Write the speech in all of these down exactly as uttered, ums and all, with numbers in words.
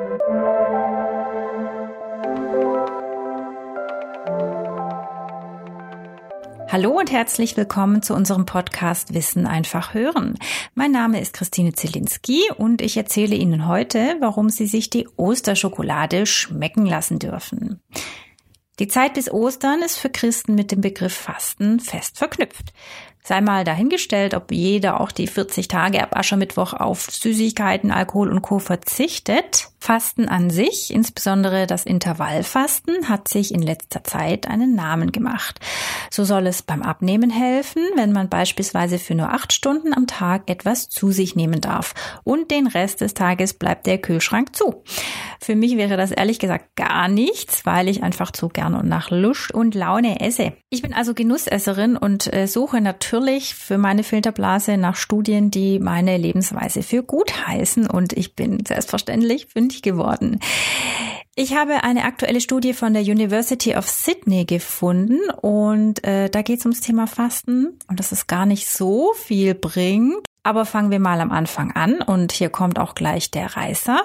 Hallo und herzlich willkommen zu unserem Podcast Wissen einfach hören. Mein Name ist Christine Zielinski und ich erzähle Ihnen heute, warum Sie sich die Osterschokolade schmecken lassen dürfen. Die Zeit bis Ostern ist für Christen mit dem Begriff Fasten fest verknüpft. Sei mal dahingestellt, ob jeder auch die vierzig Tage ab Aschermittwoch auf Süßigkeiten, Alkohol und Co. verzichtet. Fasten an sich, insbesondere das Intervallfasten, hat sich in letzter Zeit einen Namen gemacht. So soll es beim Abnehmen helfen, wenn man beispielsweise für nur acht Stunden am Tag etwas zu sich nehmen darf. Und den Rest des Tages bleibt der Kühlschrank zu. Für mich wäre das ehrlich gesagt gar nichts, weil ich einfach zu gern und nach Lust und Laune esse. Ich bin also Genussesserin und äh, suche natürlich für meine Filterblase nach Studien, die meine Lebensweise für gut heißen, und ich bin selbstverständlich fündig geworden. Ich habe eine aktuelle Studie von der University of Sydney gefunden und äh, da geht es ums Thema Fasten und dass es gar nicht so viel bringt. Aber fangen wir mal am Anfang an und hier kommt auch gleich der Reißer.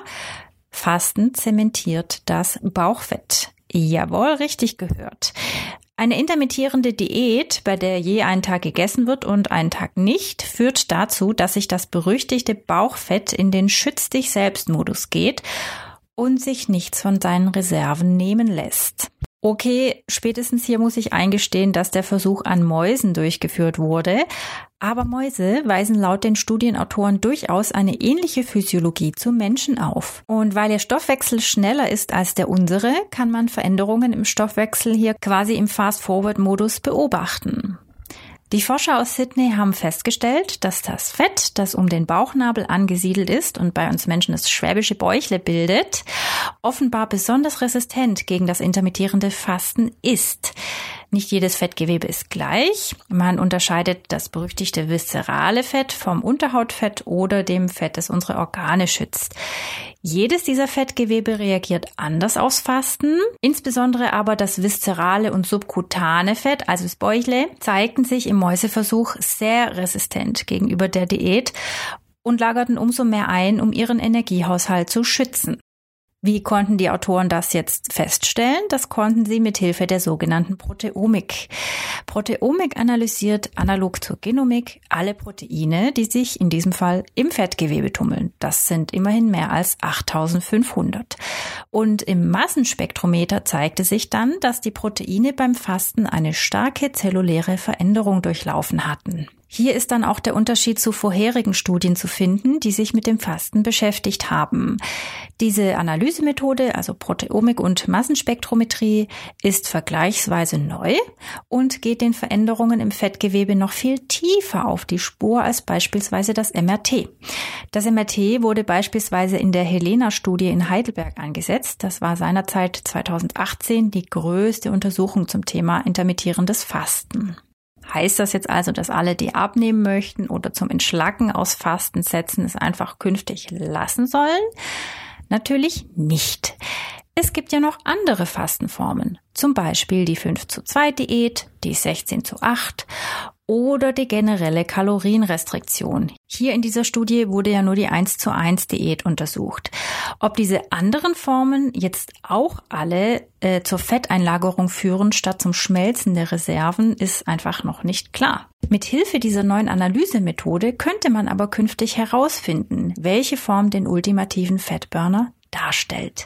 Fasten zementiert das Bauchfett. Jawohl, richtig gehört. Eine intermittierende Diät, bei der je einen Tag gegessen wird und einen Tag nicht, führt dazu, dass sich das berüchtigte Bauchfett in den Schütz-dich-selbst-Modus geht und sich nichts von seinen Reserven nehmen lässt. Okay, spätestens hier muss ich eingestehen, dass der Versuch an Mäusen durchgeführt wurde, aber Mäuse weisen laut den Studienautoren durchaus eine ähnliche Physiologie zu Menschen auf. Und weil ihr Stoffwechsel schneller ist als der unsere, kann man Veränderungen im Stoffwechsel hier quasi im Fast-Forward-Modus beobachten. Die Forscher aus Sydney haben festgestellt, dass das Fett, das um den Bauchnabel angesiedelt ist und bei uns Menschen das schwäbische Bäuchle bildet, offenbar besonders resistent gegen das intermittierende Fasten ist. Nicht jedes Fettgewebe ist gleich. Man unterscheidet das berüchtigte viszerale Fett vom Unterhautfett oder dem Fett, das unsere Organe schützt. Jedes dieser Fettgewebe reagiert anders aufs Fasten. Insbesondere aber das viszerale und subkutane Fett, also das Bäuchle, zeigten sich im Mäuseversuch sehr resistent gegenüber der Diät und lagerten umso mehr ein, um ihren Energiehaushalt zu schützen. Wie konnten die Autoren das jetzt feststellen? Das konnten sie mit Hilfe der sogenannten Proteomik. Proteomik analysiert analog zur Genomik alle Proteine, die sich in diesem Fall im Fettgewebe tummeln. Das sind immerhin mehr als achttausendfünfhundert. Und im Massenspektrometer zeigte sich dann, dass die Proteine beim Fasten eine starke zelluläre Veränderung durchlaufen hatten. Hier ist dann auch der Unterschied zu vorherigen Studien zu finden, die sich mit dem Fasten beschäftigt haben. Diese Analysemethode, also Proteomik und Massenspektrometrie, ist vergleichsweise neu und geht den Veränderungen im Fettgewebe noch viel tiefer auf die Spur als beispielsweise das M R T. Das M R T wurde beispielsweise in der Helena-Studie in Heidelberg eingesetzt. Das war seinerzeit zweitausendachtzehn die größte Untersuchung zum Thema intermittierendes Fasten. Heißt das jetzt also, dass alle, die abnehmen möchten oder zum Entschlacken aus Fasten setzen, es einfach künftig lassen sollen? Natürlich nicht. Es gibt ja noch andere Fastenformen, zum Beispiel die fünf zu zwei Diät, die sechzehn zu acht oder die generelle Kalorienrestriktion. Hier in dieser Studie wurde ja nur die eins zu eins Diät untersucht. Ob diese anderen Formen jetzt auch alle äh, zur Fetteinlagerung führen statt zum Schmelzen der Reserven, ist einfach noch nicht klar. Mit Hilfe dieser neuen Analysemethode könnte man aber künftig herausfinden, welche Form den ultimativen Fettburner darstellt.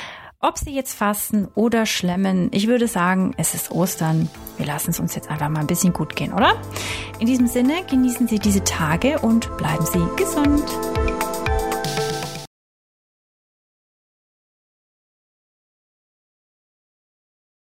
Ob Sie jetzt fasten oder schlemmen, ich würde sagen, es ist Ostern. Wir lassen es uns jetzt einfach mal ein bisschen gut gehen, oder? In diesem Sinne, genießen Sie diese Tage und bleiben Sie gesund.